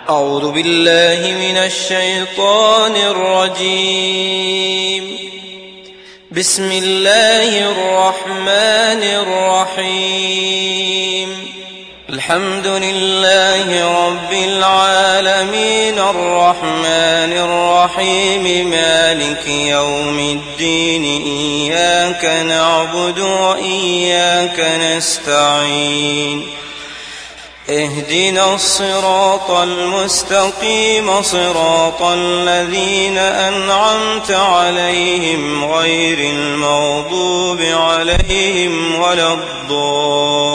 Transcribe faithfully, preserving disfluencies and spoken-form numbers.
أعوذ بالله من الشيطان الرجيم. بسم الله الرحمن الرحيم. الحمد لله رب العالمين الرحمن الرحيم مالك يوم الدين إياك نعبد وإياك نستعين اهدنا الصراط المستقيم صراط الذين أنعمت عليهم غير المغضوب عليهم ولا الضالين.